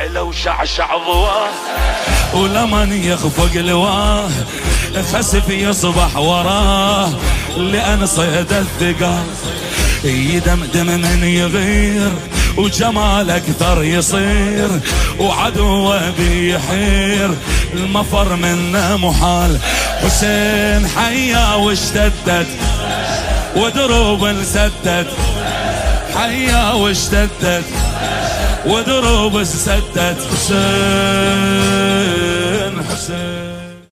لو شعشع ضواه ولمن يخفق لواه خسف يصبح وراه، لأن صيد الثقال يدمدم من يغير، وجمال أكثر يصير، وعدوه بيحير، المفر منه محال. حسين حيا واشتدت ودروب انسدت، حيا واشتدت ودروب انسدت. حسين حسين